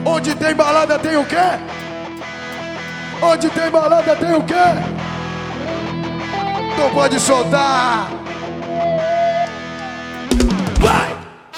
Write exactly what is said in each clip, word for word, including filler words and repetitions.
Onde tem balada tem o quê? Onde tem balada tem o quê? Então pode soltar. Vai!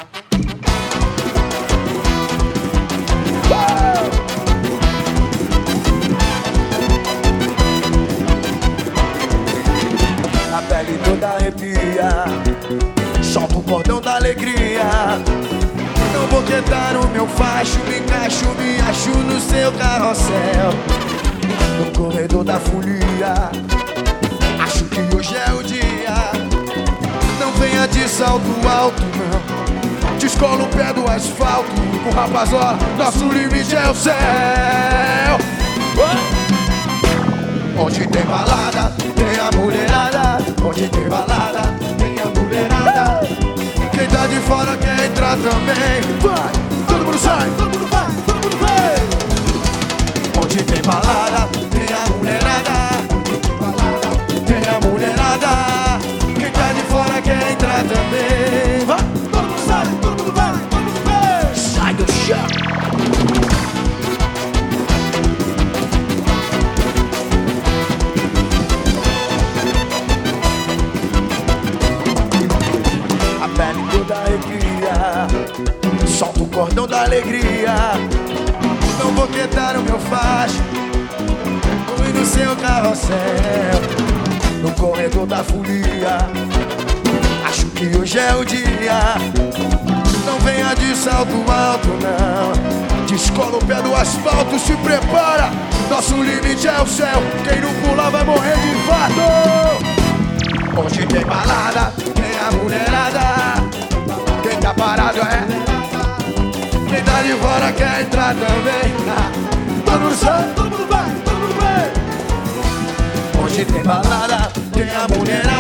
A pele toda arrepia, solta o cordão da alegria. Não vou quedar o meu facho, me encaixo, me acho no seu carrossel. No corredor da folia, acho que hoje é o dia. Não venha de salto alto, não. Descola o pé do asfalto. Com rapaz, ó, nosso limite é o céu. Onde tem balada, tem a mulherada. Onde tem balada, tem a mulherada. Quem tá de fora quer entrar também. Vai, todo mundo sai, todo mundo vai, todo mundo vem. Onde tem balada, tem a mulherada. Onde tem balada, tem a mulherada. Quem tá de fora quer entrar também. Vai, todo mundo sai, todo mundo vai, todo mundo vem. Sai do chão. Pele toda arrepia, solta o cordão da alegria. Não vou quedar o meu facho, fui no seu carrossel. No corredor da folia, acho que hoje é o dia. Não venha de salto alto, não. Descola o pé do asfalto, se prepara. Nosso limite é o céu, quem não pular vai morrer de infarto. Onde tem balada, tem a mulherada. Quem tá parado é. Quem tá de fora quer entrar também. Todo mundo sai, todo mundo vai, todo mundo vem. Onde tem balada, tem a mulherada.